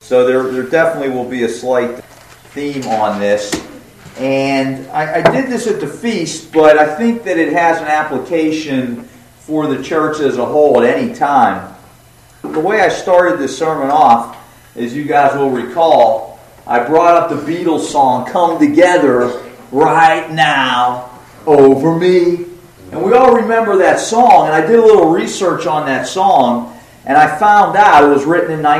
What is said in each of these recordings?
So there definitely will be a slight theme on this. And I did this at the feast, but I think that it has an application for the church as a whole at any time. The way I started this sermon off, as you guys will recall, I brought up the Beatles song, "Come Together Right Now Over Me." And we all remember that song, and I did a little research on that song, and I found out it was written in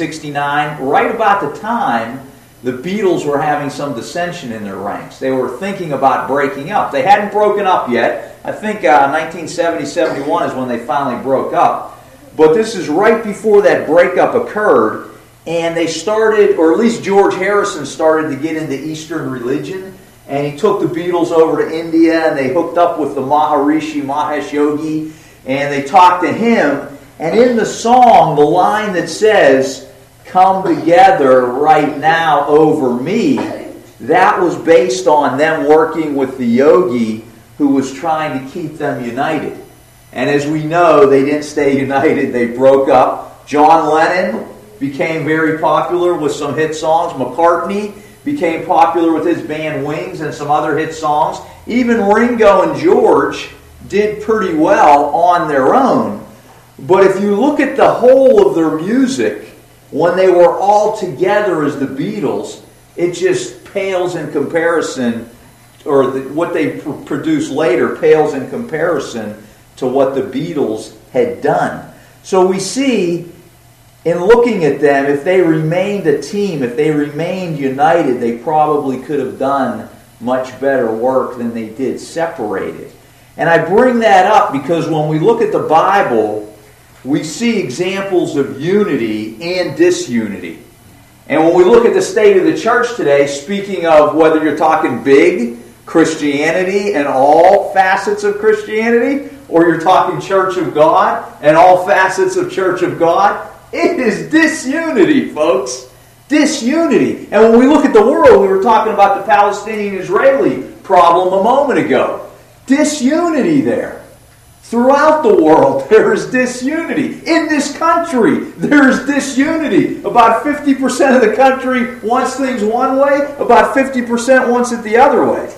1969, right about the time the Beatles were having some dissension in their ranks. They were thinking about breaking up. They hadn't broken up yet. I think 1970-71 is when they finally broke up. But this is right before that breakup occurred, and they started, or at least George Harrison started to get into Eastern religion, and he took the Beatles over to India, and they hooked up with the Maharishi Mahesh Yogi, and they talked to him. And in the song, the line that says, "Come together right now over me," that was based on them working with the yogi who was trying to keep them united. And as we know, they didn't stay united. They broke up. John Lennon became very popular with some hit songs. McCartney became popular with his band Wings and some other hit songs. Even Ringo and George did pretty well on their own. But if you look at the whole of their music, when they were all together as the Beatles, it just pales in comparison, or what they produced later pales in comparison to what the Beatles had done. So we see, in looking at them, if they remained a team, if they remained united, they probably could have done much better work than they did separated. And I bring that up because when we look at the Bible, we see examples of unity and disunity. And when we look at the state of the church today, speaking of whether you're talking big Christianity and all facets of Christianity, or you're talking Church of God and all facets of Church of God, it is disunity, folks. Disunity. And when we look at the world, we were talking about the Palestinian-Israeli problem a moment ago. Disunity there. Throughout the world, there is disunity. In this country, there is disunity. About 50% of the country wants things one way, about 50% wants it the other way.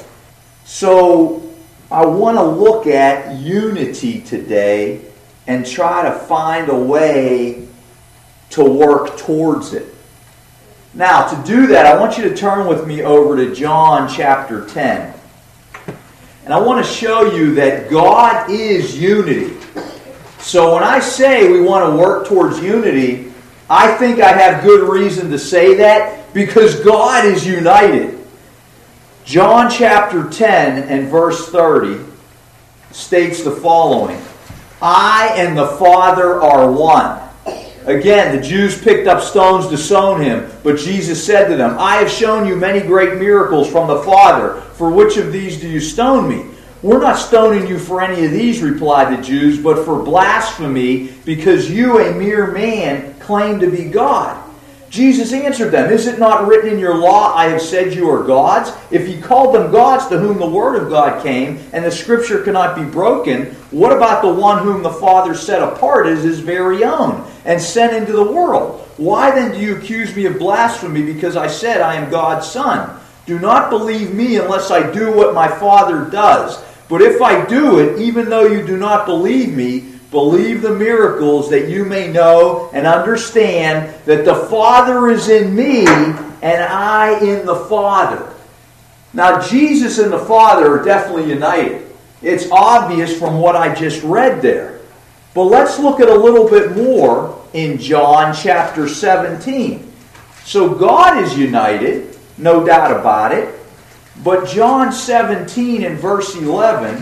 So, I want to look at unity today and try to find a way to work towards it. Now, to do that, I want you to turn with me over to John chapter 10. And I want to show you that God is unity. So when I say we want to work towards unity, I think I have good reason to say that because God is united. John chapter 10 and verse 30 states the following: "I and the Father are one." Again, the Jews picked up stones to stone him, but Jesus said to them, "I have shown you many great miracles from the Father. For which of these do you stone me?" "We're not stoning you for any of these," replied the Jews, "but for blasphemy, because you, a mere man, claim to be God." Jesus answered them, "Is it not written in your law, I have said you are gods? If he called them gods to whom the word of God came, and the scripture cannot be broken, what about the one whom the Father set apart as his very own, and sent into the world? Why then do you accuse me of blasphemy because I said I am God's son? Do not believe me unless I do what my Father does. But if I do it, even though you do not believe me, believe the miracles, that you may know and understand that the Father is in me and I in the Father." Now, Jesus and the Father are definitely united. It's obvious from what I just read there. But let's look at a little bit more in John chapter 17. So God is united, no doubt about it. But John 17 and verse 11,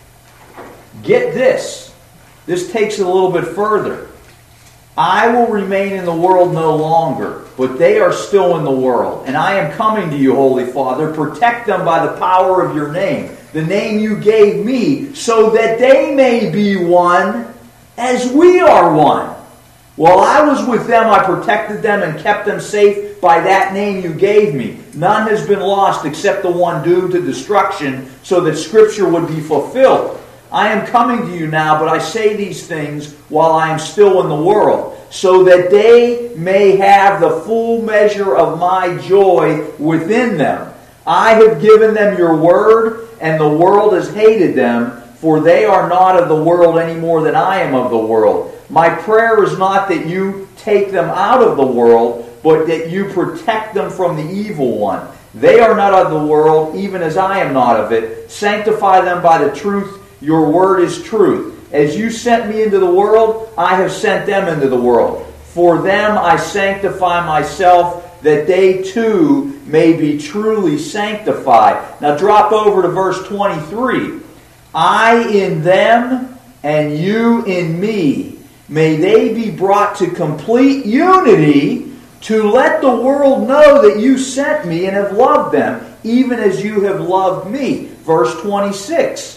get this. This takes it a little bit further. "I will remain in the world no longer, but they are still in the world. And I am coming to you, Holy Father. Protect them by the power of your name, the name you gave me, so that they may be one as we are one. While I was with them, I protected them and kept them safe by that name you gave me. None has been lost except the one doomed to destruction, so that Scripture would be fulfilled. I am coming to you now, but I say these things while I am still in the world, so that they may have the full measure of my joy within them. I have given them your word, and the world has hated them, for they are not of the world any more than I am of the world. My prayer is not that you take them out of the world, but that you protect them from the evil one. They are not of the world, even as I am not of it. Sanctify them by the truth. Your word is truth. As you sent me into the world, I have sent them into the world. For them I sanctify myself, that they too may be truly sanctified. Now drop over to verse 23. I in them, and you in me. May they be brought to complete unity, to let the world know that you sent me and have loved them, even as you have loved me. Verse 26.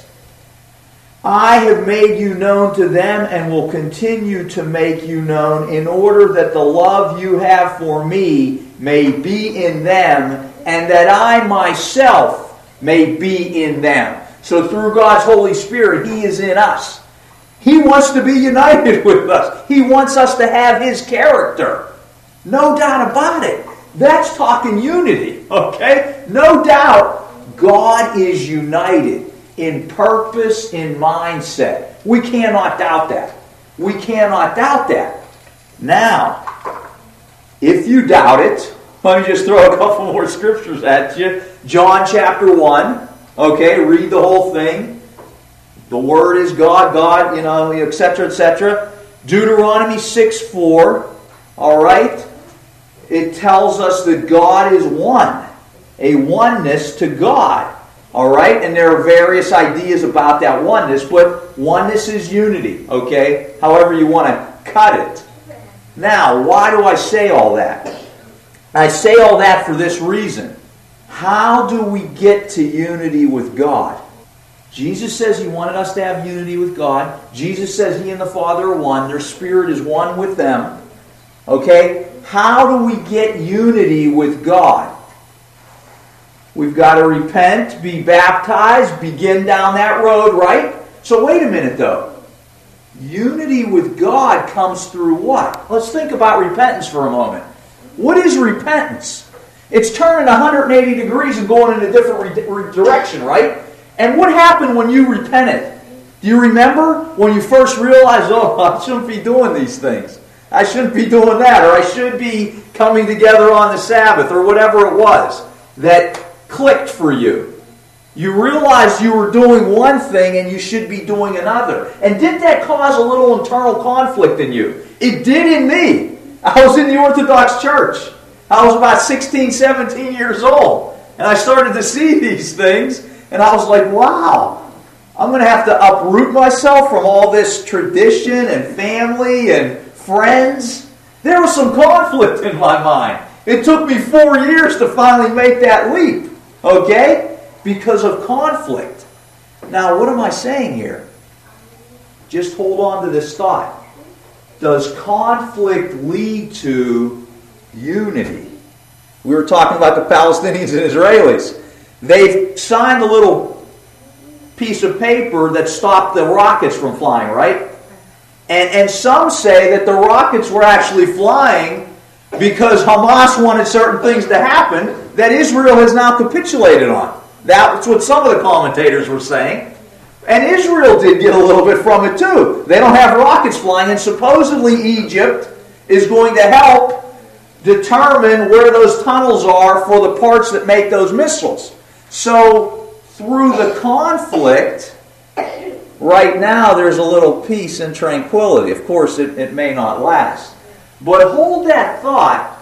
I have made you known to them and will continue to make you known, in order that the love you have for me may be in them, and that I myself may be in them. So through God's Holy Spirit, He is in us. He wants to be united with us. He wants us to have His character. No doubt about it. That's talking unity, okay? No doubt God is united in purpose, in mindset. We cannot doubt that. We cannot doubt that. Now, if you doubt it, let me just throw a couple more scriptures at you. John chapter 1, okay, read the whole thing. The Word is God, God, etc., etc. Deuteronomy 6:4, all right? It tells us that God is one, a oneness to God. All right? And there are various ideas about that oneness, but oneness is unity, okay? However you want to cut it. Now, why do I say all that? I say all that for this reason. How do we get to unity with God? Jesus says He wanted us to have unity with God. Jesus says He and the Father are one. Their Spirit is one with them. Okay? How do we get unity with God? We've got to repent, be baptized, begin down that road, right? So wait a minute though. Unity with God comes through what? Let's think about repentance for a moment. What is repentance? It's turning 180 degrees and going in a different direction, right? And what happened when you repented? Do you remember when you first realized, oh, I shouldn't be doing these things. I shouldn't be doing that, or I should be coming together on the Sabbath, or whatever it was that clicked for you. You realized you were doing one thing and you should be doing another. And did that cause a little internal conflict in you? It did in me. I was in the Orthodox Church. I was about 16, 17 years old. And I started to see these things. And I was like, wow, I'm going to have to uproot myself from all this tradition and family and friends. There was some conflict in my mind. It took me 4 years to finally make that leap. Okay? Because of conflict. Now, what am I saying here? Just hold on to this thought. Does conflict lead to unity? We were talking about the Palestinians and Israelis. They've signed a little piece of paper that stopped the rockets from flying, right? And some say that the rockets were actually flying because Hamas wanted certain things to happen that Israel has now capitulated on. That's what some of the commentators were saying. And Israel did get a little bit from it too. They don't have rockets flying, and supposedly Egypt is going to help determine where those tunnels are for the parts that make those missiles. So, through the conflict, right now there's a little peace and tranquility. Of course, it may not last. But hold that thought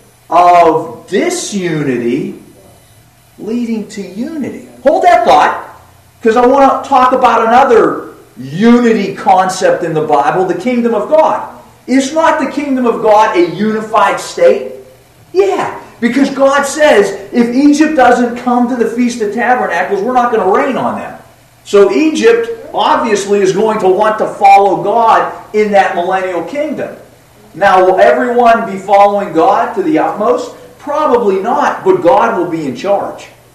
of disunity leading to unity. Hold that thought, because I want to talk about another unity concept in the Bible, the kingdom of God. Is not the kingdom of God a unified state? Yeah, because God says if Egypt doesn't come to the Feast of Tabernacles, we're not going to rain on them. So Egypt obviously is going to want to follow God in that millennial kingdom. Now, will everyone be following God to the utmost? Probably not, but God will be in charge.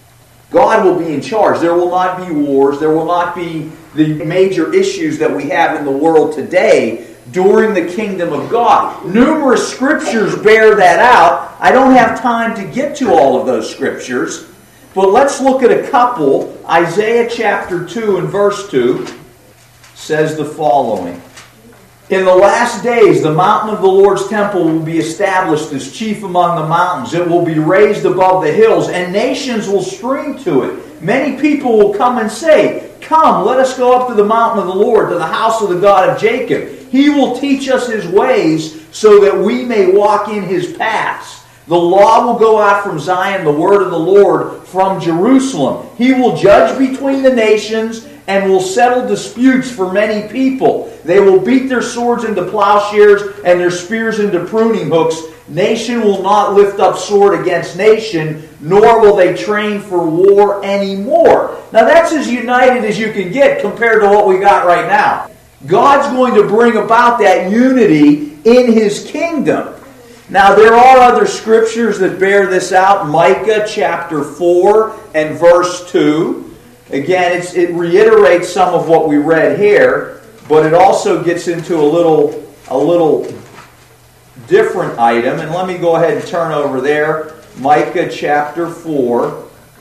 God will be in charge. There will not be wars. There will not be the major issues that we have in the world today during the kingdom of God. Numerous scriptures bear that out. I don't have time to get to all of those scriptures, but let's look at a couple. Isaiah chapter 2 and verse 2 says the following. In the last days, the mountain of the Lord's temple will be established as chief among the mountains. It will be raised above the hills, and nations will stream to it. Many people will come and say, "Come, let us go up to the mountain of the Lord, to the house of the God of Jacob. He will teach us His ways, so that we may walk in His paths. The law will go out from Zion, the word of the Lord from Jerusalem. He will judge between the nations and will settle disputes for many people. They will beat their swords into plowshares and their spears into pruning hooks. Nation will not lift up sword against nation, nor will they train for war anymore." Now that's as united as you can get compared to what we got right now. God's going to bring about that unity in His kingdom. Now there are other scriptures that bear this out. Micah chapter 4 and verse 2. Again, it reiterates some of what we read here, but it also gets into a little different item. And let me go ahead and turn over there. Micah chapter 4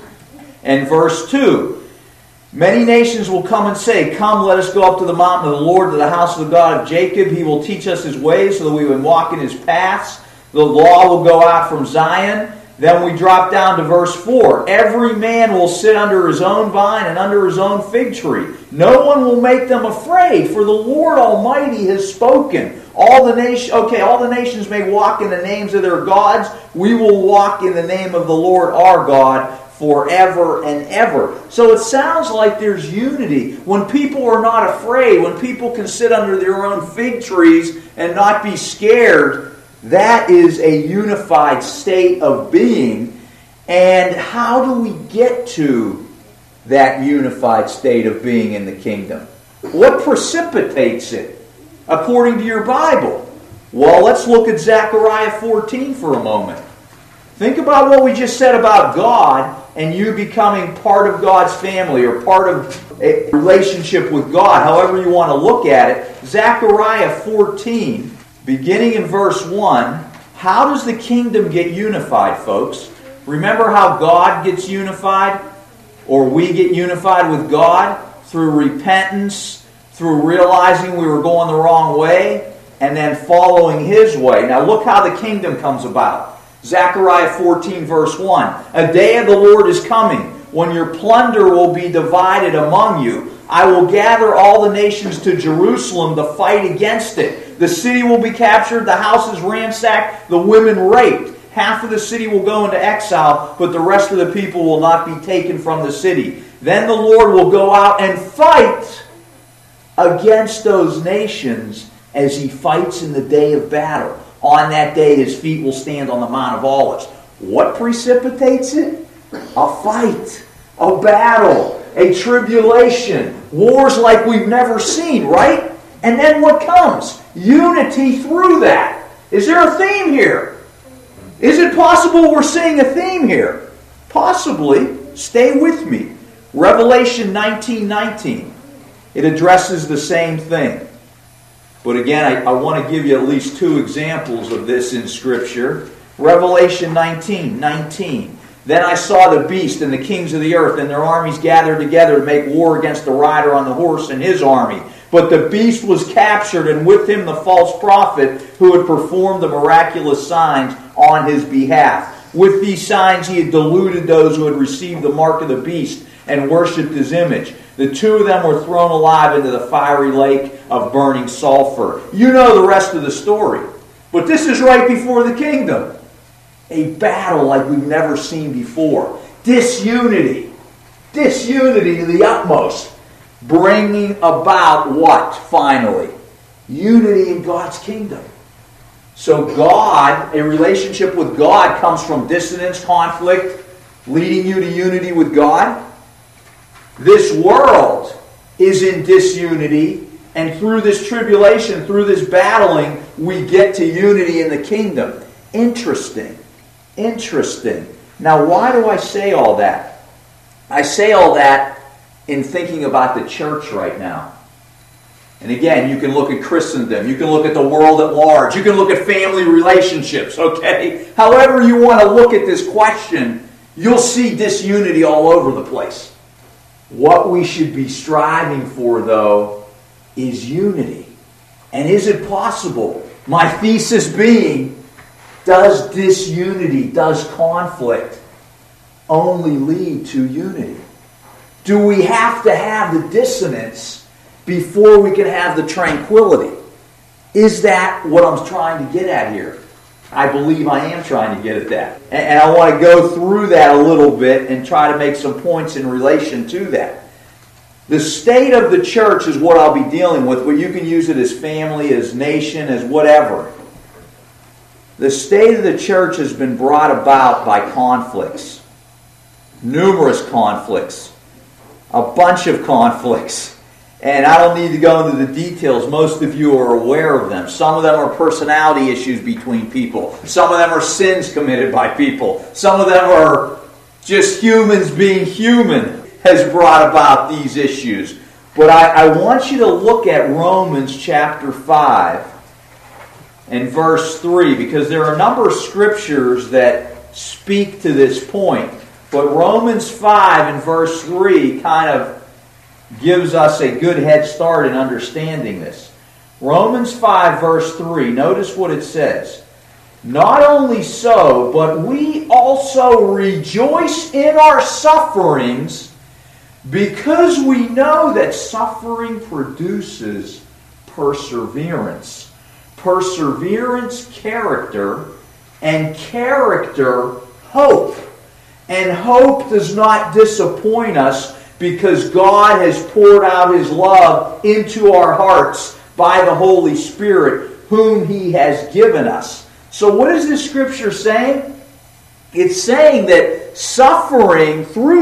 and verse 2. Many nations will come and say, "Come, let us go up to the mountain of the Lord, to the house of the God of Jacob. He will teach us His ways, so that we will walk in His paths. The law will go out from Zion." Then we drop down to verse 4. "Every man will sit under his own vine and under his own fig tree. No one will make them afraid, for the Lord Almighty has spoken. All the nations may walk in the names of their gods. We will walk in the name of the Lord our God forever and ever." So it sounds like there's unity. When people are not afraid, when people can sit under their own fig trees and not be scared, that is a unified state of being. And how do we get to that unified state of being in the kingdom? What precipitates it, according to your Bible? Well, let's look at Zechariah 14 for a moment. Think about what we just said about God and you becoming part of God's family or part of a relationship with God, however you want to look at it. Zechariah 14, beginning in verse 1, how does the kingdom get unified, folks? Remember how God gets unified? Or we get unified with God? Through repentance, through realizing we were going the wrong way, and then following His way. Now look how the kingdom comes about. Zechariah 14 verse 1. "A day of the Lord is coming, when your plunder will be divided among you. I will gather all the nations to Jerusalem to fight against it. The city will be captured, the houses ransacked, the women raped. Half of the city will go into exile, but the rest of the people will not be taken from the city. Then the Lord will go out and fight against those nations as He fights in the day of battle. On that day His feet will stand on the Mount of Olives." What precipitates it? A fight, a battle, a tribulation, wars like we've never seen, right? And then what comes? Unity through that. Is there a theme here? Is it possible we're seeing a theme here? Possibly. Stay with me. Revelation 19:19. It addresses the same thing. But again, I want to give you at least two examples of this in Scripture. Revelation 19:19. "Then I saw the beast and the kings of the earth and their armies gathered together to make war against the rider on the horse and his army. But the beast was captured, and with him the false prophet who had performed the miraculous signs on his behalf. With these signs he had deluded those who had received the mark of the beast and worshipped his image. The two of them were thrown alive into the fiery lake of burning sulfur." You know the rest of the story. But this is right before the kingdom. A battle like we've never seen before. Disunity. Disunity to the utmost. Bringing about what, finally? Unity in God's kingdom. So God, a relationship with God comes from dissonance, conflict, leading you to unity with God. This world is in disunity, and through this tribulation, through this battling, we get to unity in the kingdom. Interesting. Interesting. Now, why do I say all that? I say all that in thinking about the church right now. And again, you can look at Christendom, you can look at the world at large, you can look at family relationships, okay? However you want to look at this question, you'll see disunity all over the place. What we should be striving for, though, is unity. And is it possible? My thesis being, does disunity, does conflict only lead to unity? Do we have to have the dissonance before we can have the tranquility? Is that what I'm trying to get at here? I believe I am trying to get at that. And I want to go through that a little bit and try to make some points in relation to that. The state of the church is what I'll be dealing with, but you can use it as family, as nation, as whatever. The state of the church has been brought about by conflicts. Numerous conflicts. A bunch of conflicts. And I don't need to go into the details. Most of you are aware of them. Some of them are personality issues between people. Some of them are sins committed by people. Some of them are just humans being human has brought about these issues. But I want you to look at Romans chapter 5 and verse 3, because there are a number of scriptures that speak to this point. But Romans 5 and verse 3 kind of gives us a good head start in understanding this. Romans 5 verse 3, notice what it says. Not only so, but we also rejoice in our sufferings, because we know that suffering produces perseverance. Perseverance, character, and character, hope. And hope does not disappoint us, because God has poured out His love into our hearts by the Holy Spirit, whom He has given us. So what is this scripture saying? It's saying that suffering, through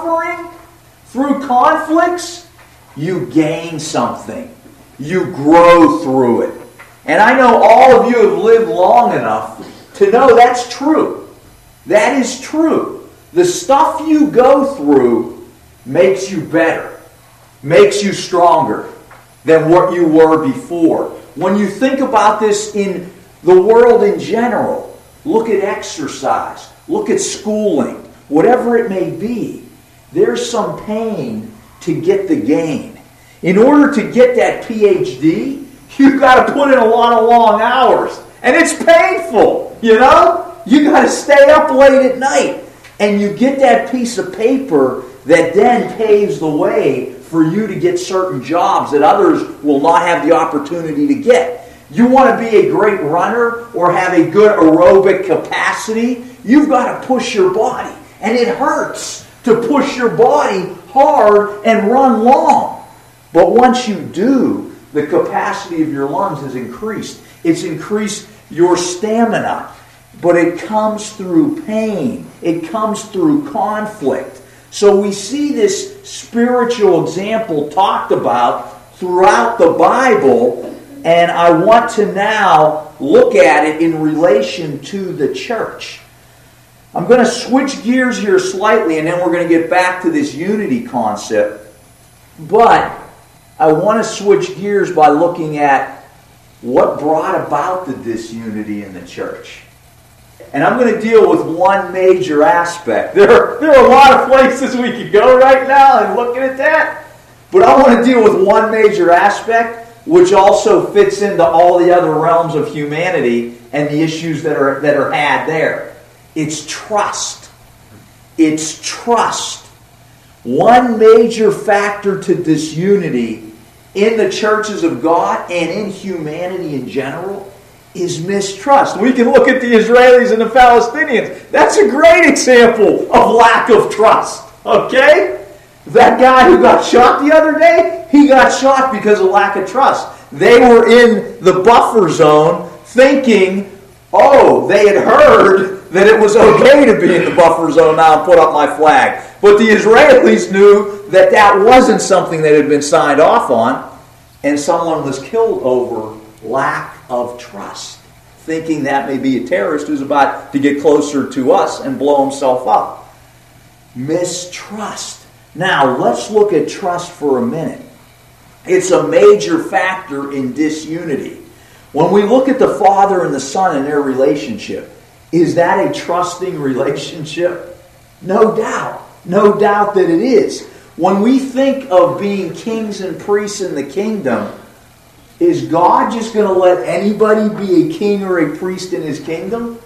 conflicts, you gain something. You grow through it. And I know all of you have lived long enough to know that's true. That is true. The stuff you go through makes you better, makes you stronger than what you were before. When you think about this in the world in general, look at exercise, look at schooling, whatever it may be, there's some pain to get the gain. In order to get that PhD, you've got to put in a lot of long hours. And it's painful, you know? You got to stay up late at night. And you get that piece of paper that then paves the way for you to get certain jobs that others will not have the opportunity to get. You want to be a great runner or have a good aerobic capacity, you've got to push your body. And it hurts to push your body hard and run long. But once you do, the capacity of your lungs has increased. It's increased your stamina. But it comes through pain. It comes through conflict. So we see this spiritual example talked about throughout the Bible, and I want to now look at it in relation to the church. I'm going to switch gears here slightly, and then we're going to get back to this unity concept. But I want to switch gears by looking at what brought about the disunity in the church. And I'm going to deal with one major aspect. There are a lot of places we could go right now and looking at that. But I want to deal with one major aspect, which also fits into all the other realms of humanity and the issues that are had there. It's trust. It's trust. One major factor to disunity in the churches of God and in humanity in general is mistrust. We can look at the Israelis and the Palestinians. That's a great example of lack of trust. Okay? That guy who got shot the other day, he got shot because of lack of trust. They were in the buffer zone thinking, they had heard that it was okay to be in the buffer zone now and put up my flag. But the Israelis knew that that wasn't something that had been signed off on, and someone was killed over lack of trust, thinking that may be a terrorist who's about to get closer to us and blow himself up. Mistrust. Now, let's look at trust for a minute. It's a major factor in disunity. When we look at the Father and the Son and their relationship, is that a trusting relationship? No doubt. No doubt that it is. When we think of being kings and priests in the kingdom, is God just going to let anybody be a king or a priest in His kingdom?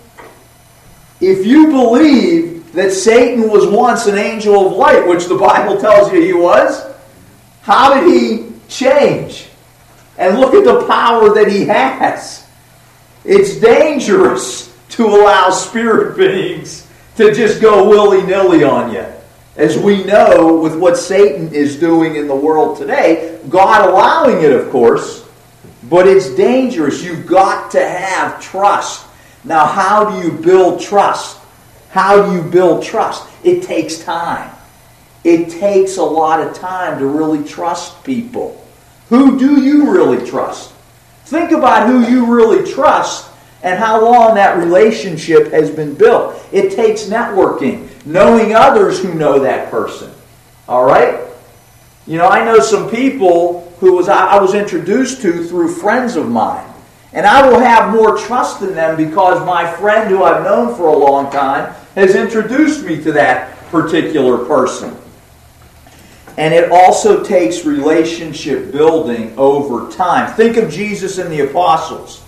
If you believe that Satan was once an angel of light, which the Bible tells you he was, how did he change? And look at the power that he has. It's dangerous to allow spirit beings to just go willy-nilly on you. As we know with what Satan is doing in the world today, God allowing it, of course, but it's dangerous. You've got to have trust. Now, how do you build trust? How do you build trust? It takes time. It takes a lot of time to really trust people. Who do you really trust? Think about who you really trust and how long that relationship has been built. It takes networking, knowing others who know that person. All right? You know, I know some people who I was introduced to through friends of mine. And I will have more trust in them because my friend who I've known for a long time has introduced me to that particular person. And it also takes relationship building over time. Think of Jesus and the apostles.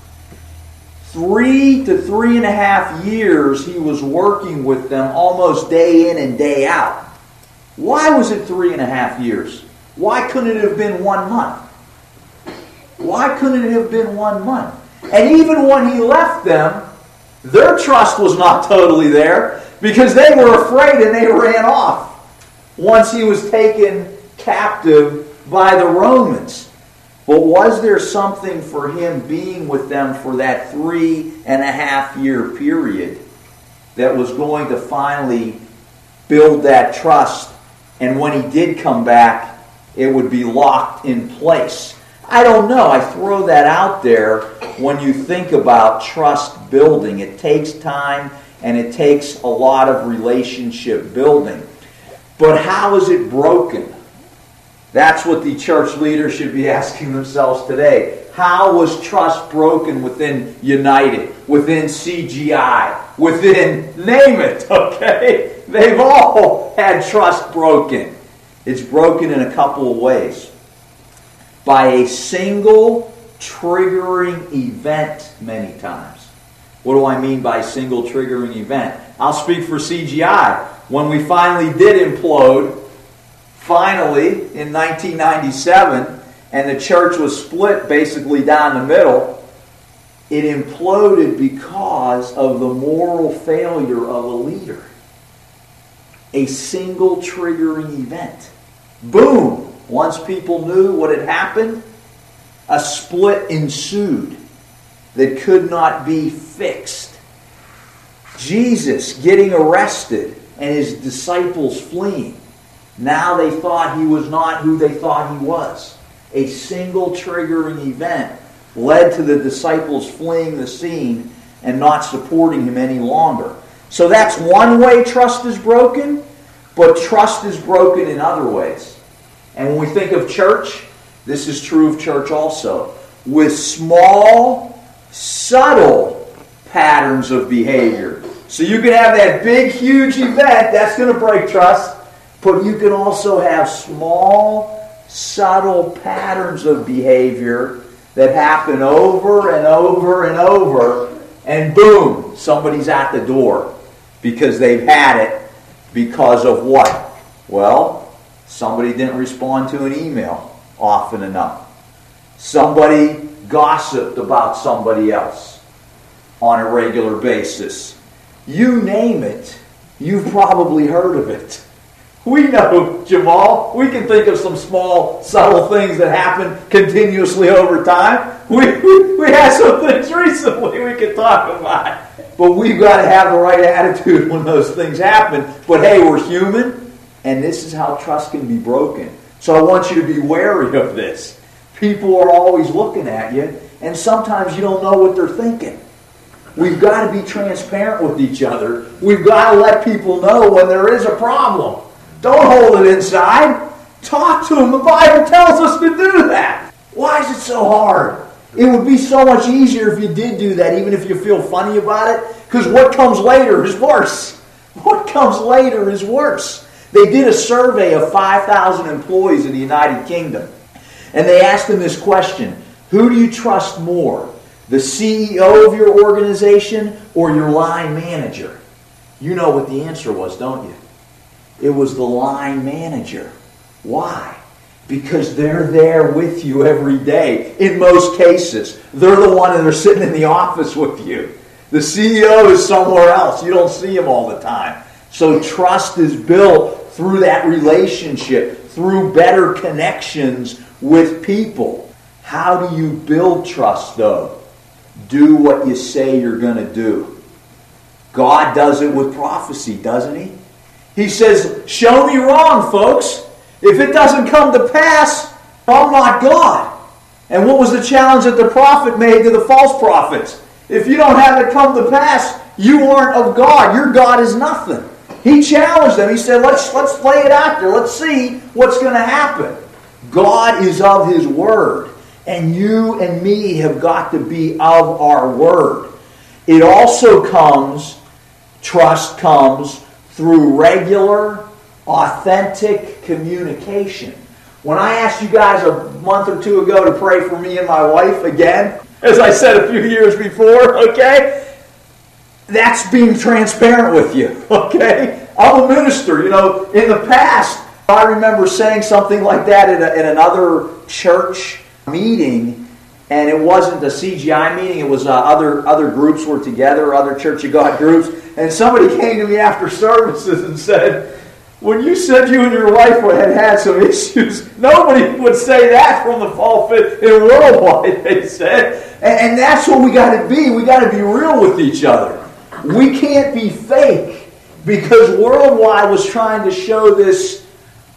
3 to 3.5 years he was working with them almost day in and day out. Why was it 3.5 years? Why couldn't it have been 1 month? Why couldn't it have been 1 month? And even when he left them, their trust was not totally there because they were afraid and they ran off once he was taken captive by the Romans. But was there something for him being with them for that 3.5 year period that was going to finally build that trust? And when he did come back, it would be locked in place. I don't know. I throw that out there when you think about trust building. It takes time and it takes a lot of relationship building. But how is it broken? That's what the church leaders should be asking themselves today. How was trust broken within United, within CGI, within, name it, okay? They've all had trust broken. It's broken in a couple of ways. By a single triggering event many times. What do I mean by single triggering event? I'll speak for CGI. When we finally did implode, finally in 1997, and the church was split basically down the middle, it imploded because of the moral failure of a leader. A single triggering event. Boom! Once people knew what had happened, a split ensued that could not be fixed. Jesus getting arrested and his disciples fleeing. Now they thought he was not who they thought he was. A single triggering event led to the disciples fleeing the scene and not supporting him any longer. So that's one way trust is broken, but trust is broken in other ways. And when we think of church, this is true of church also. With small, subtle patterns of behavior. So you can have that big, huge event, that's going to break trust. But you can also have small, subtle patterns of behavior that happen over and over and over. And boom, somebody's at the door because they've had it because of what? Well, somebody didn't respond to an email often enough. Somebody gossiped about somebody else on a regular basis. You name it, you've probably heard of it. We know, Jamal, we can think of some small, subtle things that happen continuously over time. We had some things recently we can talk about. But we've got to have the right attitude when those things happen. But hey, we're human, and this is how trust can be broken. So I want you to be wary of this. People are always looking at you, and sometimes you don't know what they're thinking. We've got to be transparent with each other. We've got to let people know when there is a problem. Don't hold it inside. Talk to them. The Bible tells us to do that. Why is it so hard? It would be so much easier if you did do that, even if you feel funny about it, because what comes later is worse. What comes later is worse. They did a survey of 5,000 employees in the United Kingdom, and they asked them this question: who do you trust more, the CEO of your organization or your line manager? You know what the answer was, don't you? It was the line manager. Why? Because they're there with you every day. In most cases, they're the one that are sitting in the office with you. The CEO is somewhere else. You don't see him all the time. So trust is built through that relationship, through better connections with people. How do you build trust, though? Do what you say you're going to do. God does it with prophecy, doesn't He? He says, show me wrong, folks. If it doesn't come to pass, I'm not God. And what was the challenge that the prophet made to the false prophets? If you don't have it come to pass, you aren't of God. Your God is nothing. He challenged them. He said, let's lay it out there. Let's see what's going to happen. God is of His Word. And you and me have got to be of our Word. It also comes, trust comes, through regular, authentic communication. When I asked you guys a month or two ago to pray for me and my wife again, as I said a few years before, okay? That's being transparent with you, okay? I'm a minister. You know, in the past, I remember saying something like that in another church meeting, and it wasn't a CGI meeting. It was other groups were together, other Church of God groups, and somebody came to me after services and said, when you said you and your wife had some issues, nobody would say that from the pulpit in Worldwide, they said. And that's what we got to be. We got to be real with each other. We can't be fake, because Worldwide was trying to show this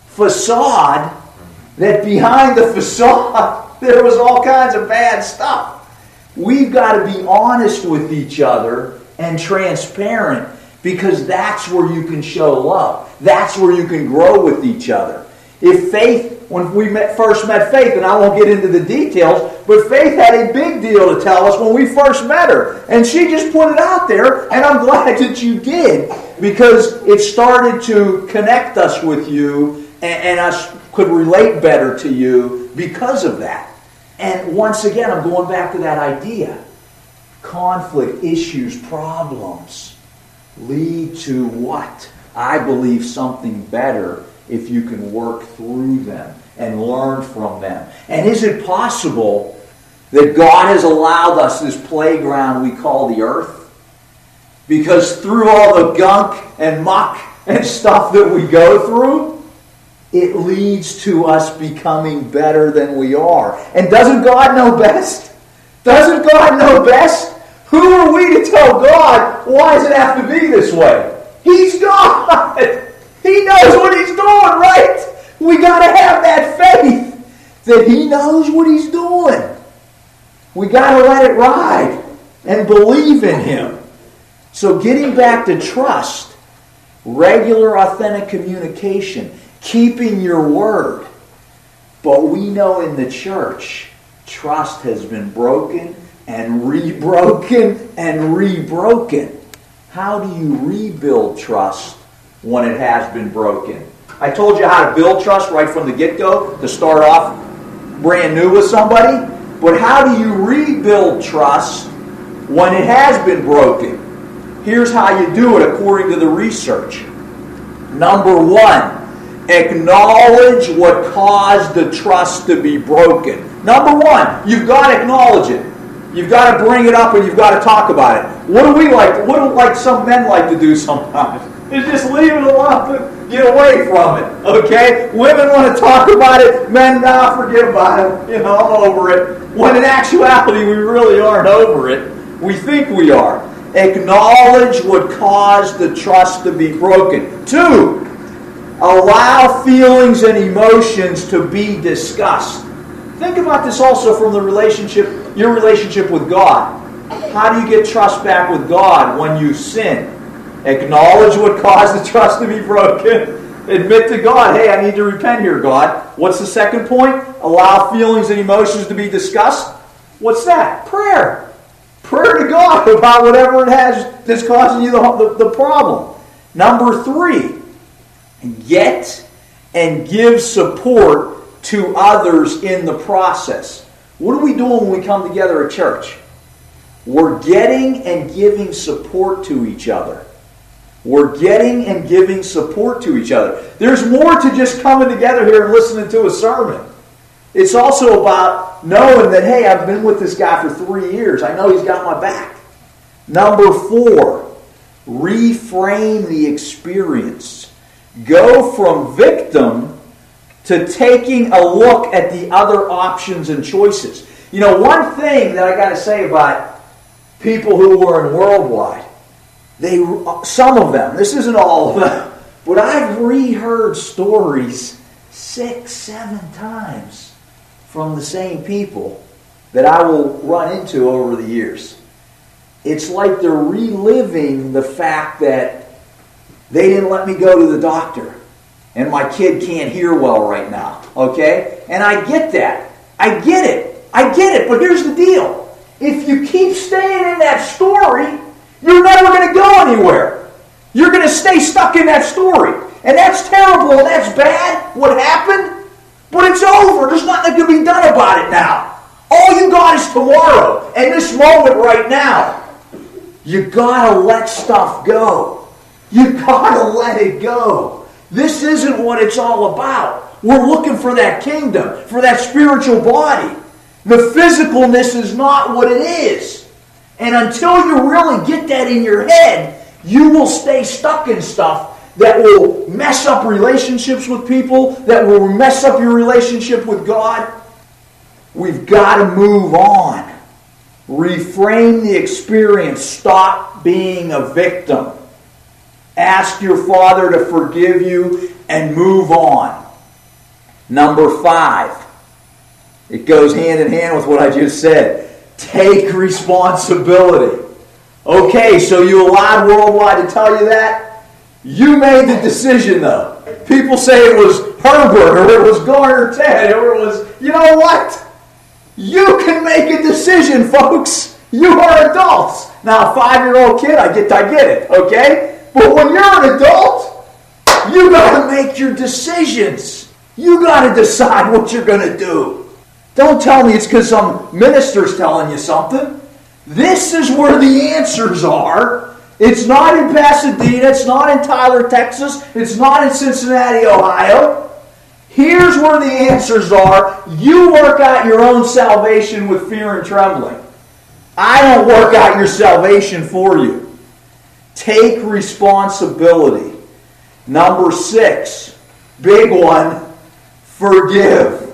facade that behind the facade there was all kinds of bad stuff. We've got to be honest with each other and transparent, because that's where you can show love. That's where you can grow with each other. If Faith, when we first met Faith, and I won't get into the details, but Faith had a big deal to tell us when we first met her. And she just put it out there, and I'm glad that you did, because it started to connect us with you, and us could relate better to you because of that. And once again, I'm going back to that idea. Conflict, issues, problems lead to what? I believe something better if you can work through them and learn from them. And is it possible that God has allowed us this playground we call the earth? Because through all the gunk and muck and stuff that we go through, it leads to us becoming better than we are. And doesn't God know best? Doesn't God know best? Who are we to tell God, why does it have to be this way? He's God. He knows what He's doing, right? We got to have that faith that He knows what He's doing. We got to let it ride and believe in Him. So getting back to trust, regular, authentic communication, keeping your word. But we know in the church, trust has been broken and rebroken and rebroken. How do you rebuild trust when it has been broken? I told you how to build trust right from the get-go, to start off brand new with somebody. But how do you rebuild trust when it has been broken? Here's how you do it according to the research. Number one, acknowledge what caused the trust to be broken. Number one, you've got to acknowledge it. You've got to bring it up and you've got to talk about it. What do we like? What do some men like to do sometimes? Is just leave it alone and get away from it. Okay? Women want to talk about it. Men, forget about it. I'm over it. When in actuality, we really aren't over it. We think we are. Acknowledge what caused the trust to be broken. 2, allow feelings and emotions to be discussed. Think about this also from your relationship with God. How do you get trust back with God when you sin? Acknowledge what caused the trust to be broken. Admit to God, hey, I need to repent here, God. What's the second point? Allow feelings and emotions to be discussed. What's that? Prayer. Prayer to God about whatever it has that's causing you the problem. Number 3, get and give support to others in the process. What are we doing when we come together at church? We're getting and giving support to each other. We're getting and giving support to each other. There's more to just coming together here and listening to a sermon. It's also about knowing that, hey, I've been with this guy for 3 years. I know he's got my back. Number 4, reframe the experience. Go from victim to taking a look at the other options and choices. You know, one thing that I got to say about people who were in Worldwide, some of them, this isn't all of them, but I've reheard stories 6, 7 times from the same people that I will run into over the years. It's like they're reliving the fact that they didn't let me go to the doctor and my kid can't hear well right now. Okay? And I get that. I get it. But here's the deal. If you keep staying in that story, you're never going to go anywhere. You're going to stay stuck in that story. And that's terrible and that's bad, what happened. But it's over. There's nothing that can be done about it now. All you got is tomorrow and this moment right now. You got to let stuff go. You got to let it go. This isn't what it's all about. We're looking for that kingdom, for that spiritual body. The physicalness is not what it is. And until you really get that in your head, you will stay stuck in stuff that will mess up relationships with people, that will mess up your relationship with God. We've got to move on. Reframe the experience. Stop being a victim. Ask your Father to forgive you and move on. Number 5. It goes hand in hand with what I just said. Take responsibility. Okay, so you allowed Worldwide to tell you that? You made the decision, though. People say it was Herbert, or it was Garner Ted, or it was... You know what? You can make a decision, folks. You are adults. Now, a 5-year-old kid, I get it, okay? But when you're an adult, you got to make your decisions. You got to decide what you're going to do. Don't tell me it's because some minister's telling you something. This is where the answers are. It's not in Pasadena. It's not in Tyler, Texas. It's not in Cincinnati, Ohio. Here's where the answers are. You work out your own salvation with fear and trembling. I don't work out your salvation for you. Take responsibility. Number 6, big one, forgive.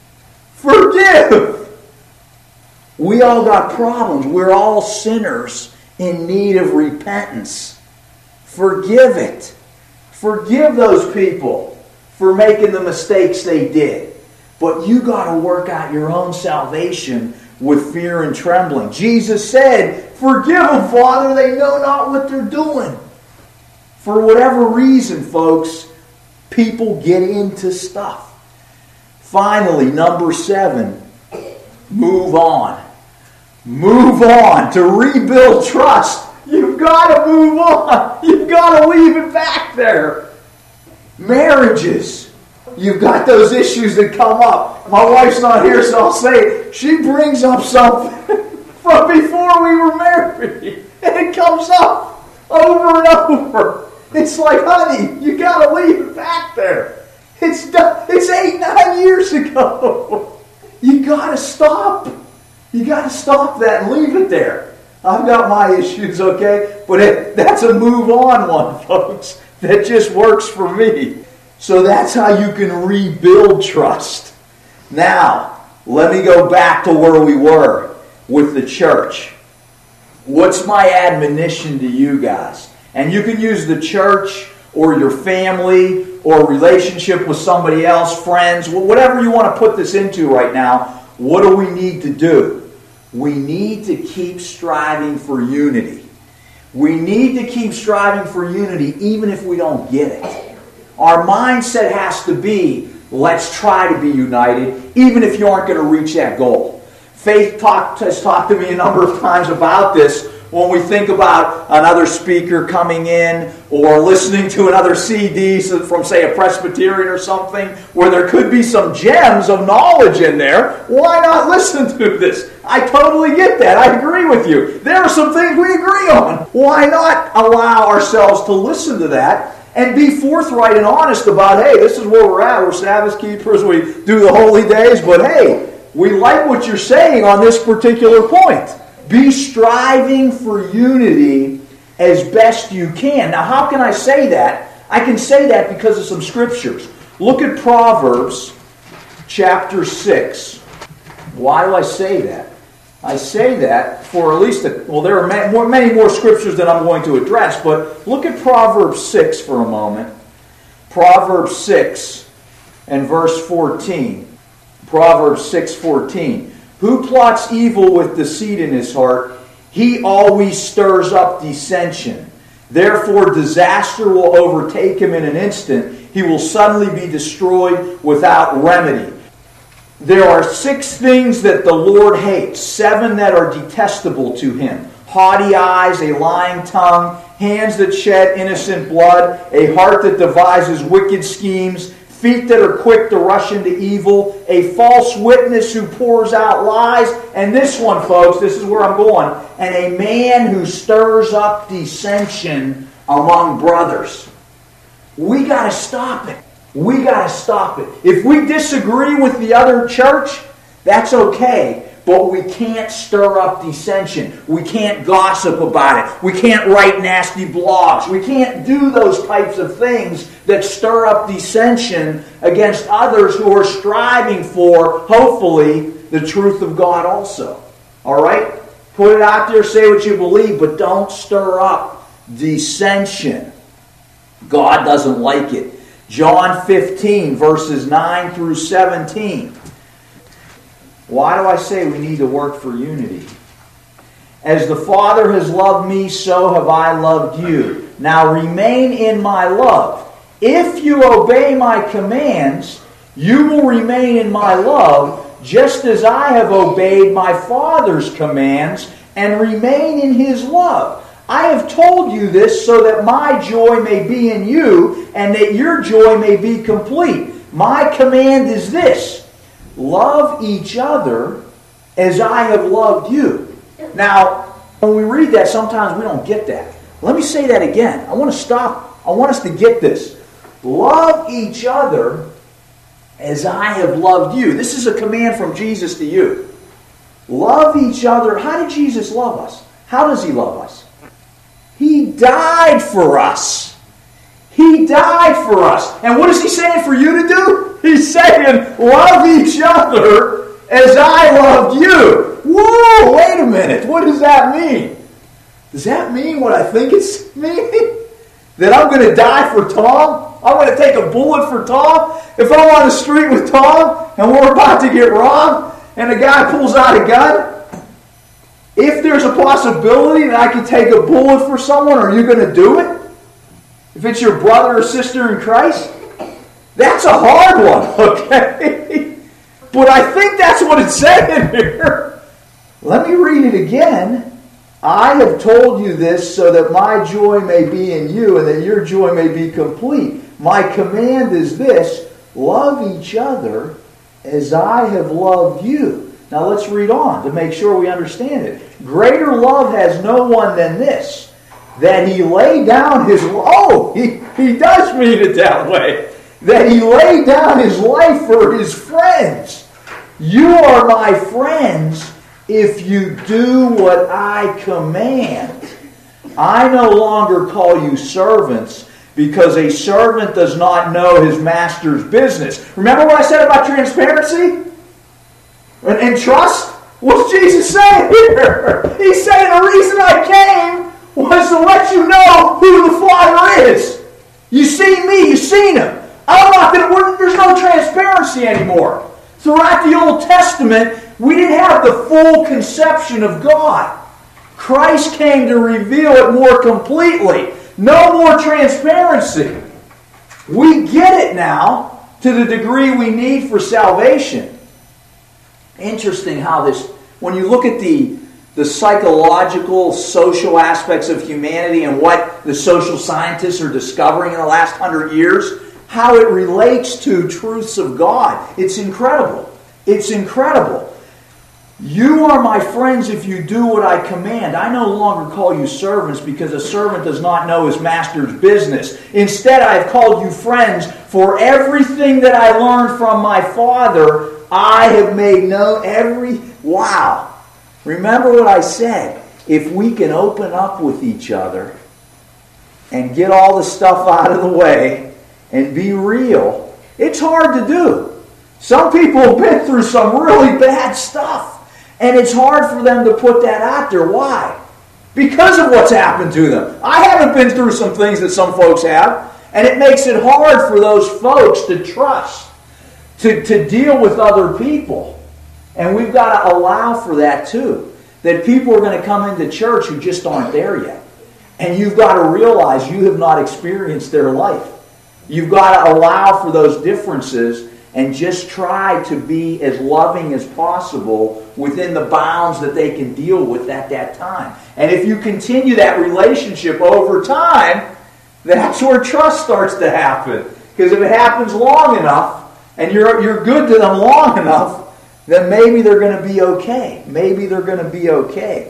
Forgive. We all got problems. We're all sinners in need of repentance. Forgive it. Forgive those people for making the mistakes they did. But you got to work out your own salvation with fear and trembling. Jesus said, forgive them, Father, they know not what they're doing. For whatever reason, folks, people get into stuff. Finally, number 7, move on. Move on. To rebuild trust, you've got to move on. You've got to leave it back there. Marriages. You've got those issues that come up. My wife's not here, so I'll say it. She brings up something from before we were married. And it comes up over and over. It's like, honey, you got to leave it back there. It's 8, 9 years ago. You got to stop. You got to stop that and leave it there. I've got my issues, okay? But that's a move on one, folks. That just works for me. So that's how you can rebuild trust. Now, let me go back to where we were with the church. What's my admonition to you guys? And you can use the church or your family or relationship with somebody else, friends, whatever you want to put this into right now. What do we need to do? We need to keep striving for unity. We need to keep striving for unity even if we don't get it. our mindset has to be, let's try to be united, even if you aren't going to reach that goal. Faith has talked to me a number of times about this when we think about another speaker coming in or listening to another CD from, say, a Presbyterian or something, where there could be some gems of knowledge in there. Why not listen to this? I totally get that. I agree with you. There are some things we agree on. Why not allow ourselves to listen to that and be forthright and honest about, hey, this is where we're at. We're Sabbath keepers. We do the holy days. But hey, we like what you're saying on this particular point. Be striving for unity as best you can. Now, how can I say that? I can say that because of some scriptures. Look at Proverbs chapter 6. Why do I say that? I say that for at least, there are many more scriptures that I'm going to address, but look at Proverbs 6 for a moment. Proverbs 6 and verse 14. Proverbs 6:14. Who plots evil with deceit in his heart, he always stirs up dissension. Therefore disaster will overtake him in an instant. He will suddenly be destroyed without remedy. There are 6 things that the Lord hates, 7 that are detestable to him. Haughty eyes, a lying tongue, hands that shed innocent blood, a heart that devises wicked schemes, feet that are quick to rush into evil, a false witness who pours out lies, and this one, folks, this is where I'm going, and a man who stirs up dissension among brothers. We got to stop it. We got to stop it. If we disagree with the other church, that's okay. But we can't stir up dissension. We can't gossip about it. We can't write nasty blogs. We can't do those types of things that stir up dissension against others who are striving for, hopefully, the truth of God also. All right? Put it out there, say what you believe, but don't stir up dissension. God doesn't like it. John 15, verses 9 through 17. Why do I say we need to work for unity? As the Father has loved me, so have I loved you. Now remain in my love. If you obey my commands, you will remain in my love, just as I have obeyed my Father's commands and remain in his love. I have told you this so that my joy may be in you and that your joy may be complete. My command is this: love each other as I have loved you. Now, when we read that, sometimes we don't get that. Let me say that again. I want to stop. I want us to get this. Love each other as I have loved you. This is a command from Jesus to you. Love each other. How did Jesus love us? How does he love us? He died for us. He died for us. And what is he saying for you to do? He's saying, love each other as I loved you. Whoa, wait a minute. What does that mean? Does that mean what I think it's meaning? That I'm going to die for Tom? I'm going to take a bullet for Tom? If I'm on the street with Tom and we're about to get robbed and the guy pulls out a gun, if there's a possibility that I can take a bullet for someone, are you going to do it? If it's your brother or sister in Christ? That's a hard one, okay? But I think that's what it's saying here. Let me read it again. I have told you this so that my joy may be in you and that your joy may be complete. My command is this: love each other as I have loved you. Now let's read on to make sure we understand it. Greater love has no one than this, that he lay down his... Oh, he does mean it that way. That he laid down his life for his friends. You are my friends if you do what I command. I no longer call you servants, because a servant does not know his master's business. Remember what I said about transparency and trust? What's Jesus saying here? He's saying the reason I came was to let you know who the Father is. You see me, you've seen him. There's no transparency anymore. Throughout the Old Testament, we didn't have the full conception of God. Christ came to reveal it more completely. No more transparency. We get it now to the degree we need for salvation. Interesting how this, when you look at the psychological, social aspects of humanity and what the social scientists are discovering in the last 100 years, how it relates to truths of God. It's incredible. It's incredible. You are my friends if you do what I command. I no longer call you servants because a servant does not know his master's business. Instead, I have called you friends, for everything that I learned from my Father, I have made known. Wow. Remember what I said. If we can open up with each other and get all the stuff out of the way and be real, it's hard to do. Some people have been through some really bad stuff. And it's hard for them to put that out there. Why? Because of what's happened to them. I haven't been through some things that some folks have. And it makes it hard for those folks to trust, to deal with other people. And we've got to allow for that too. That people are going to come into church who just aren't there yet. And you've got to realize you have not experienced their life. You've got to allow for those differences and just try to be as loving as possible within the bounds that they can deal with at that time. And if you continue that relationship over time, that's where trust starts to happen. Because if it happens long enough, and you're good to them long enough, then maybe they're going to be okay. Maybe they're going to be okay.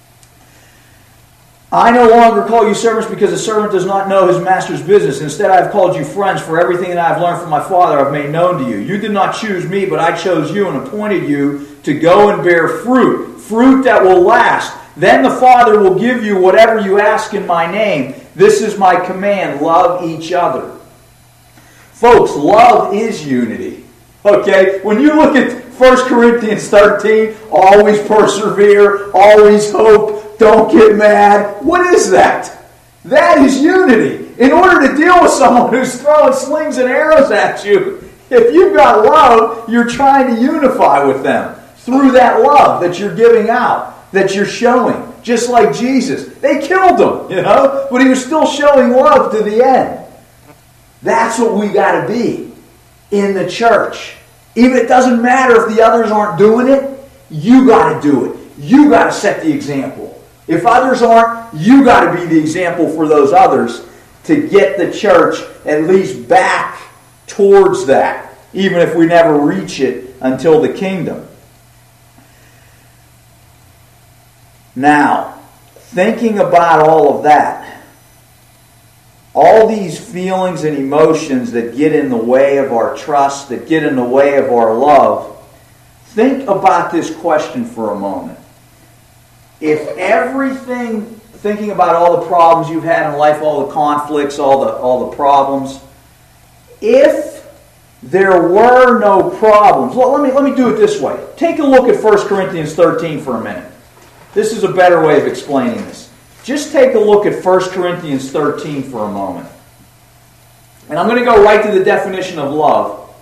I no longer call you servants because a servant does not know his master's business. Instead, I have called you friends, for everything that I have learned from my Father I have made known to you. You did not choose me, but I chose you and appointed you to go and bear fruit, fruit that will last. Then the Father will give you whatever you ask in my name. This is my command, love each other. Folks, love is unity. Okay? When you look at 1 Corinthians 13, always persevere, always hope, don't get mad. What is that? That is unity. In order to deal with someone who's throwing slings and arrows at you, if you've got love, you're trying to unify with them through that love that you're giving out, that you're showing. Just like Jesus. They killed him, but he was still showing love to the end. That's what we got to be in the church. Even it doesn't matter if the others aren't doing it, you got to do it. You got to set the example. If others aren't, you got to be the example for those others to get the church at least back towards that, even if we never reach it until the kingdom. Now, thinking about all of that, all these feelings and emotions that get in the way of our trust, that get in the way of our love, think about this question for a moment. If everything, thinking about all the problems you've had in life, all the conflicts, all the problems, if there were no problems, let me do it this way. Take a look at 1 Corinthians 13 for a minute. This is a better way of explaining this. Just take a look at 1 Corinthians 13 for a moment. And I'm going to go right to the definition of love.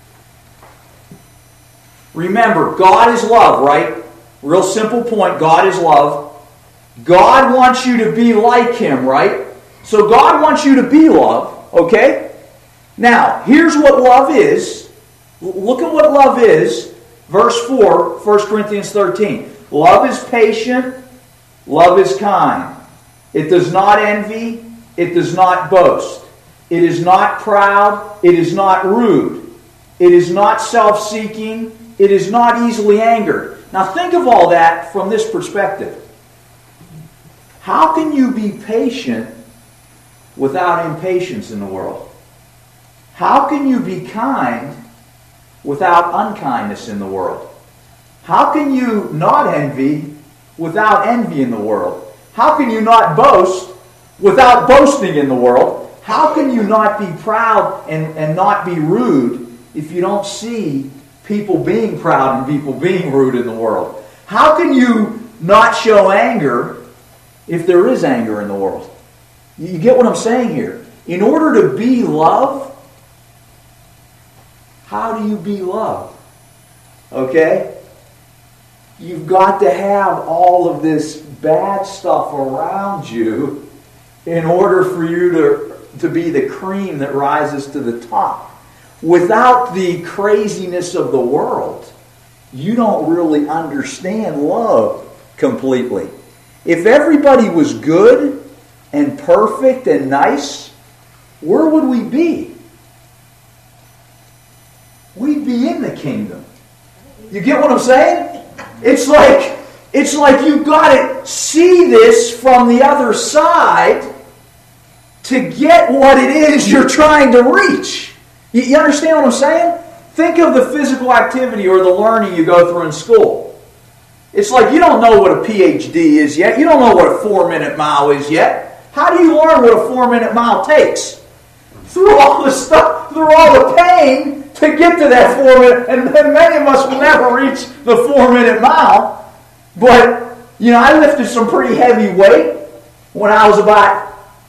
Remember, God is love, right? Real simple point. God is love. God wants you to be like Him, right? So God wants you to be love, okay? Now, here's what love is. Look at what love is. Verse 4, 1 Corinthians 13. Love is patient. Love is kind. It does not envy. It does not boast. It is not proud. It is not rude. It is not self-seeking. It is not easily angered. Now think of all that from this perspective. How can you be patient without impatience in the world? How can you be kind without unkindness in the world? How can you not envy without envy in the world? How can you not boast without boasting in the world? How can you not be proud and not be rude if you don't see people being proud and people being rude in the world? How can you not show anger if there is anger in the world? You get what I'm saying here? In order to be love, how do you be love? Okay? You've got to have all of this bad stuff around you in order for you to be the cream that rises to the top. Without the craziness of the world, you don't really understand love completely. If everybody was good and perfect and nice, where would we be? We'd be in the kingdom. You get what I'm saying? It's like you've got to see this from the other side to get what it is you're trying to reach. You understand what I'm saying? Think of the physical activity or the learning you go through in school. It's like you don't know what a PhD is yet. You don't know what a 4-minute mile is yet. How do you learn what a 4-minute mile takes? Through all the stuff, through all the pain to get to that 4-minute. And many of us will never reach the 4-minute mile. But, I lifted some pretty heavy weight when I was about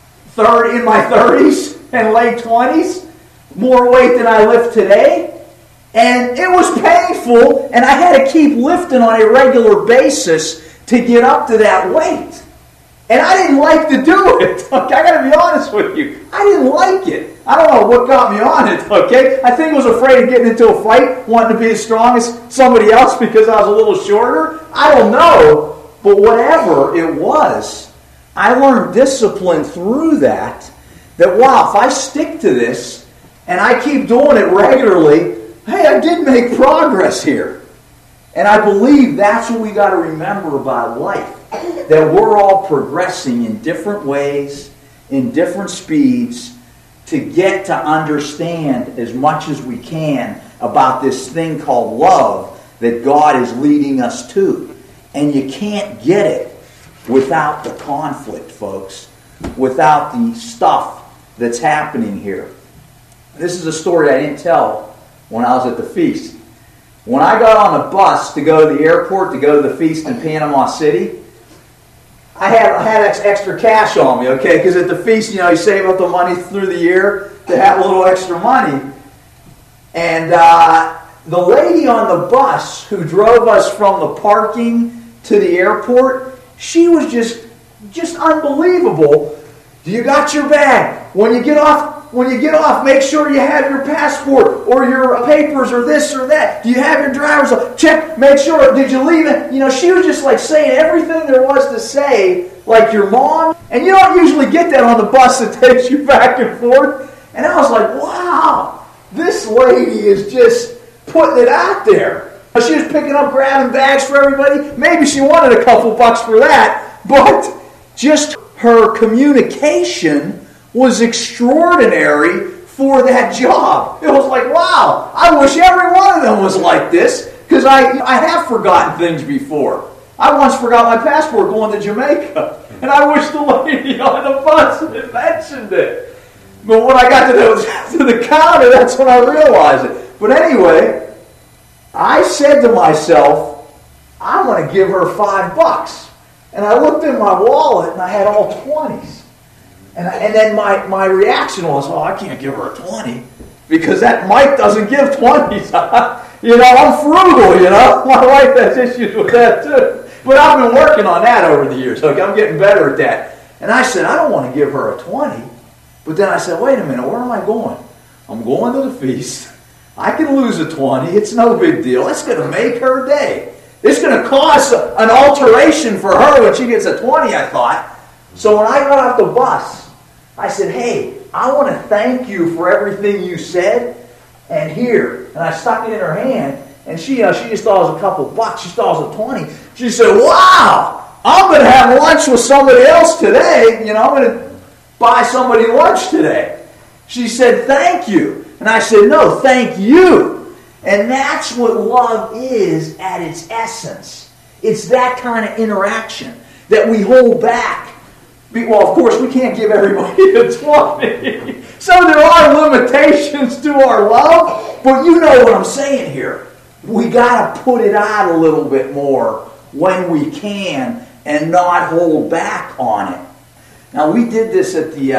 in my 30s and late 20s. More weight than I lift today. And it was painful, and I had to keep lifting on a regular basis to get up to that weight. And I didn't like to do it. Okay, I got to be honest with you. I didn't like it. I don't know what got me on it, okay? I think I was afraid of getting into a fight, wanting to be as strong as somebody else because I was a little shorter. I don't know. But whatever it was, I learned discipline through that wow, if I stick to this and I keep doing it regularly, hey, I did make progress here. And I believe that's what we got to remember about life. That we're all progressing in different ways, in different speeds, to get to understand as much as we can about this thing called love that God is leading us to. And you can't get it without the conflict, folks. Without the stuff that's happening here. This is a story I didn't tell when I was at the feast. When I got on a bus to go to the airport, to go to the feast in Panama City, I had extra cash on me, okay? Because at the feast, you save up the money through the year to have a little extra money. And the lady on the bus who drove us from the parking to the airport, she was just unbelievable. Do you got your bag? When you get off, make sure you have your passport or your papers or this or that. Do you have your driver's license? Check, make sure. Did you leave it? She was just like saying everything there was to say, like your mom. And you don't usually get that on the bus that takes you back and forth. And I was like, wow, this lady is just putting it out there. She was picking up, grabbing bags for everybody. Maybe she wanted a couple bucks for that, but just her communication was extraordinary for that job. It was like, wow, I wish every one of them was like this, because I have forgotten things before. I once forgot my passport going to Jamaica, and I wish the lady on the bus had mentioned it. But when I got to the counter, that's when I realized it. But anyway, I said to myself, I'm going to give her $5. And I looked in my wallet, and I had all 20s. And then my reaction was, I can't give her a 20 because that Mike doesn't give 20s. I'm frugal, My wife has issues with that too. But I've been working on that over the years. Okay, I'm getting better at that. And I said, I don't want to give her a 20. But then I said, wait a minute, where am I going? I'm going to the feast. I can lose a 20. It's no big deal. It's going to make her day. It's going to cause an alteration for her when she gets a 20, I thought. So when I got off the bus, I said, hey, I want to thank you for everything you said. And here. And I stuck it in her hand. And she just thought it was a couple bucks. She thought it was a 20. She said, wow, I'm going to have lunch with somebody else today. I'm going to buy somebody lunch today. She said, thank you. And I said, no, thank you. And that's what love is at its essence. It's that kind of interaction that we hold back. Well, of course, we can't give everybody a 20. So there are limitations to our love. But you know what I'm saying here. We got to put it out a little bit more when we can and not hold back on it. Now, we did this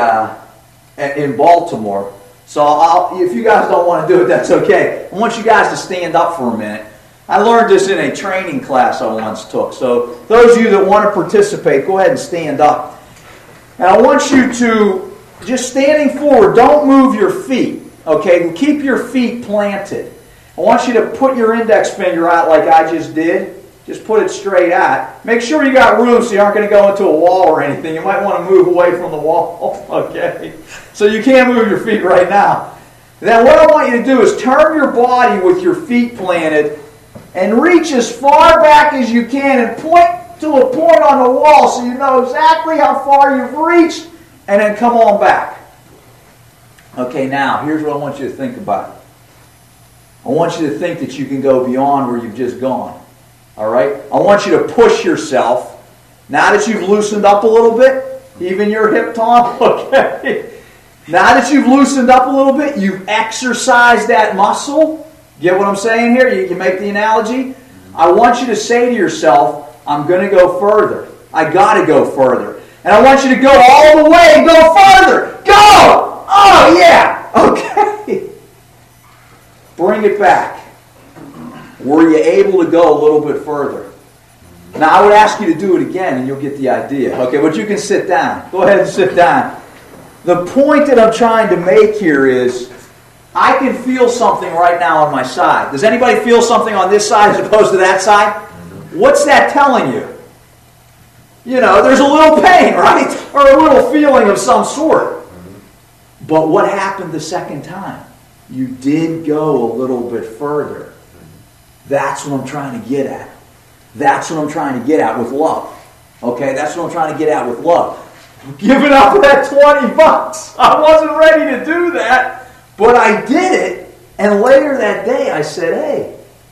in Baltimore. So if you guys don't want to do it, that's okay. I want you guys to stand up for a minute. I learned this in a training class I once took. So those of you that want to participate, go ahead and stand up. And I want you to just standing forward, don't move your feet. Okay, keep your feet planted. I want you to put your index finger out like I just did. Just put it straight out. Make sure you got room so you aren't going to go into a wall or anything. You might want to move away from the wall. Okay, so you can't move your feet right now. Then what I want you to do is turn your body with your feet planted and reach as far back as you can and point to a point on the wall so you know exactly how far you've reached, and then come on back. Okay, now, here's what I want you to think about. I want you to think that you can go beyond where you've just gone. All right? I want you to push yourself. Now that you've loosened up a little bit, even your hip, Tom, okay? Now that you've loosened up a little bit, you've exercised that muscle. Get what I'm saying here? You make the analogy? I want you to say to yourself, I'm going to go further. I got to go further. And I want you to go all the way and go further. Go! Oh, yeah! Okay. Bring it back. Were you able to go a little bit further? Now, I would ask you to do it again and you'll get the idea. Okay, but you can sit down. Go ahead and sit down. The point that I'm trying to make here is I can feel something right now on my side. Does anybody feel something on this side as opposed to that side? What's that telling you? You know, there's a little pain, right? Or a little feeling of some sort. But what happened the second time? You did go a little bit further. That's what I'm trying to get at. That's what I'm trying to get at with love. Okay, that's what I'm trying to get at with love. Giving up that $20. I wasn't ready to do that, but I did it. And later that day I said, hey,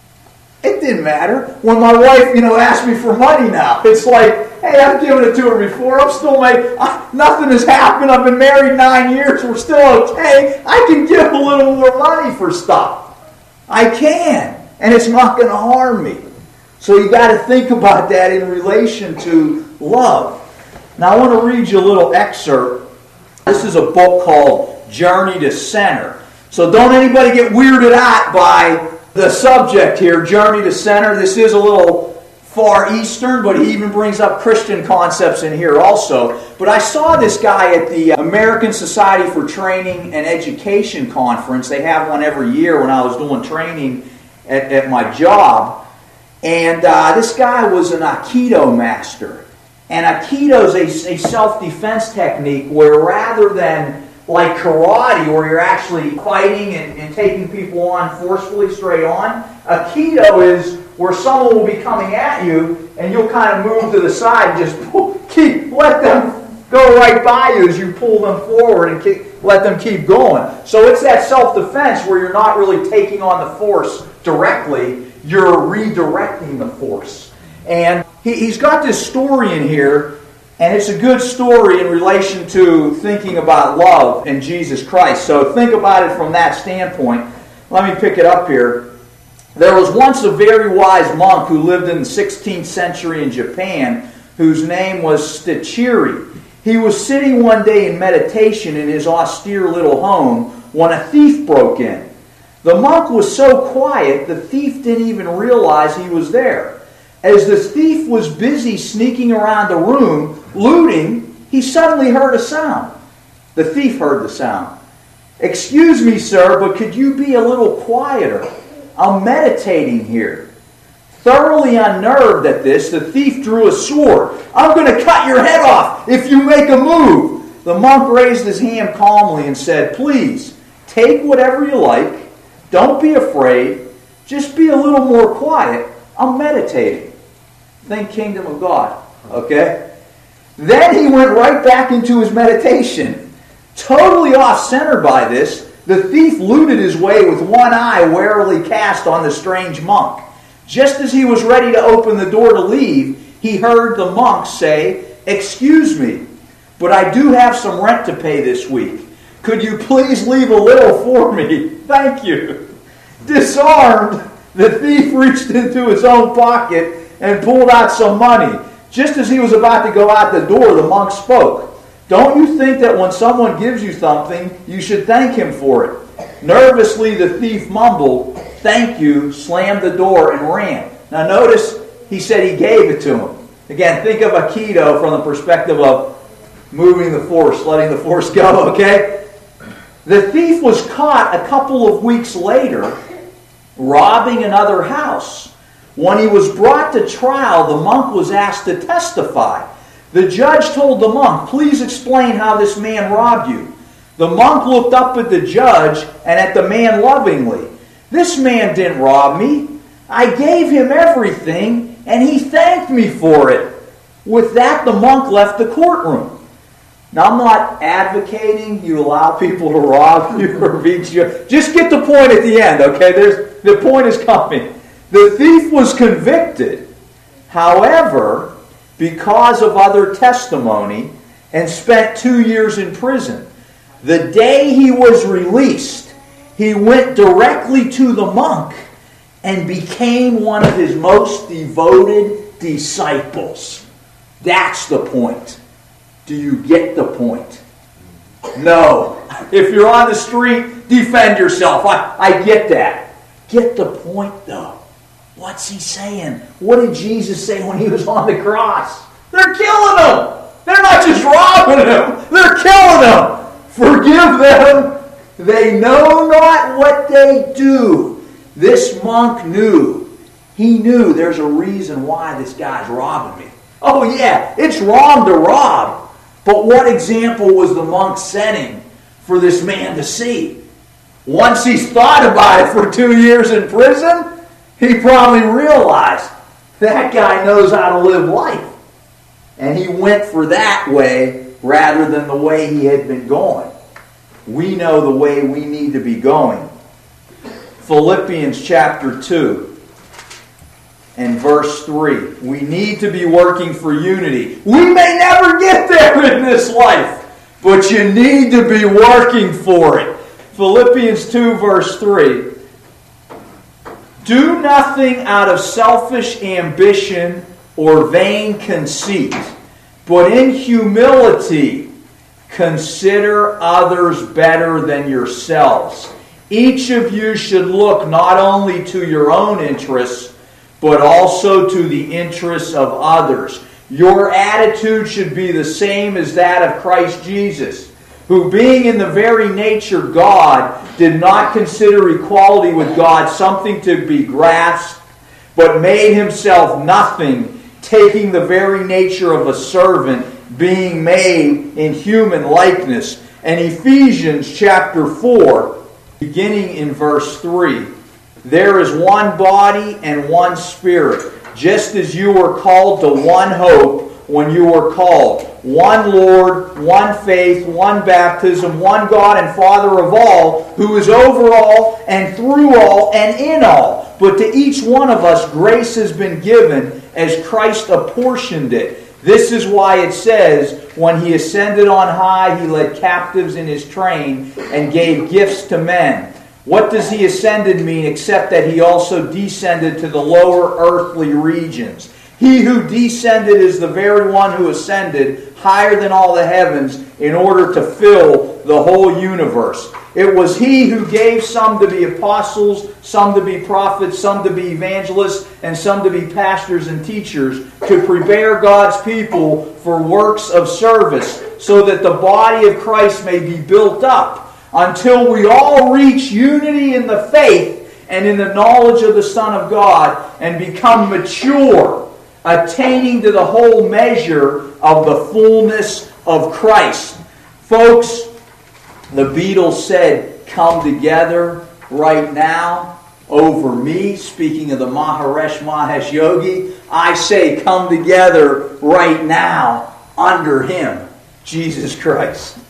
it didn't matter. When my wife, asked me for money now, it's like, hey, I've given it to her before. I'm still nothing has happened. I've been married 9 years. We're still okay. I can give a little more money for stuff. I can. And it's not going to harm me. So you got to think about that in relation to love. Now I want to read you a little excerpt. This is a book called Journey to Center. So don't anybody get weirded out by the subject here, Journey to Center. This is a little Far Eastern, but he even brings up Christian concepts in here also. But I saw this guy at the American Society for Training and Education Conference. They have one every year when I was doing training at my job. And this guy was an Aikido master. And Aikido is a self-defense technique where rather than like karate where you're actually fighting and taking people on forcefully straight on, Aikido is where someone will be coming at you and you'll kind of move to the side and just let them go right by you as you pull them forward and let them keep going. So it's that self-defense where you're not really taking on the force directly, you're redirecting the force. And he's got this story in here, and it's a good story in relation to thinking about love and Jesus Christ. So think about it from that standpoint. Let me pick it up here. There was once a very wise monk who lived in the 16th century in Japan, whose name was Shichiri. He was sitting one day in meditation in his austere little home when a thief broke in. The monk was so quiet, the thief didn't even realize he was there. As the thief was busy sneaking around the room, looting, he suddenly heard a sound. The thief heard the sound. "Excuse me, sir, but could you be a little quieter? I'm meditating here." Thoroughly unnerved at this, the thief drew a sword. "I'm going to cut your head off if you make a move." The monk raised his hand calmly and said, "Please, take whatever you like. Don't be afraid. Just be a little more quiet. I'm meditating." Think kingdom of God. Okay? Then he went right back into his meditation. Totally off-center by this, the thief looted his way with one eye warily cast on the strange monk. Just as he was ready to open the door to leave, he heard the monk say, "Excuse me, but I do have some rent to pay this week. Could you please leave a little for me? Thank you." Disarmed, the thief reached into his own pocket and pulled out some money. Just as he was about to go out the door, the monk spoke. "Don't you think that when someone gives you something, you should thank him for it?" Nervously, the thief mumbled, "Thank you," slammed the door, and ran. Now notice, he said he gave it to him. Again, think of Aikido from the perspective of moving the force, letting the force go, okay? The thief was caught a couple of weeks later robbing another house. When he was brought to trial, the monk was asked to testify. The judge told the monk, "Please explain how this man robbed you." The monk looked up at the judge and at the man lovingly. "This man didn't rob me. I gave him everything, and he thanked me for it." With that, the monk left the courtroom. Now, I'm not advocating you allow people to rob you or beat you. Just get the point at the end, okay? The point is coming. The thief was convicted, however, because of other testimony, and spent 2 years in prison. The day he was released, he went directly to the monk and became one of his most devoted disciples. That's the point. Do you get the point? No. If you're on the street, defend yourself. I get that. Get the point, though. What's he saying? What did Jesus say when he was on the cross? They're killing him. They're not just robbing him. They're killing him. Forgive them. They know not what they do. This monk knew. He knew there's a reason why this guy's robbing me. Oh yeah, it's wrong to rob. But what example was the monk setting for this man to see? Once he's thought about it for 2 years in prison, he probably realized that guy knows how to live life. And he went for that way rather than the way he had been going. We know the way we need to be going. Philippians chapter 2 and verse 3. We need to be working for unity. We may never get there in this life, but you need to be working for it. Philippians 2 verse 3. Do nothing out of selfish ambition or vain conceit, but in humility consider others better than yourselves. Each of you should look not only to your own interests, but also to the interests of others. Your attitude should be the same as that of Christ Jesus, who being in the very nature God, did not consider equality with God something to be grasped, but made himself nothing, taking the very nature of a servant, being made in human likeness. And Ephesians chapter 4, beginning in verse 3, there is one body and one Spirit, just as you were called to one hope when you were called. One Lord, one faith, one baptism, one God and Father of all, who is over all and through all and in all. But to each one of us grace has been given as Christ apportioned it. This is why it says, when he ascended on high, he led captives in his train and gave gifts to men. What does he ascended mean except that he also descended to the lower earthly regions? He who descended is the very one who ascended higher than all the heavens in order to fill the whole universe. It was he who gave some to be apostles, some to be prophets, some to be evangelists, and some to be pastors and teachers, to prepare God's people for works of service, so that the body of Christ may be built up, until we all reach unity in the faith and in the knowledge of the Son of God, and become mature, attaining to the whole measure of the fullness of Christ. Folks, the Beatles said, "Come together right now over me." Speaking of the Maharishi Mahesh Yogi, I say come together right now under him, Jesus Christ.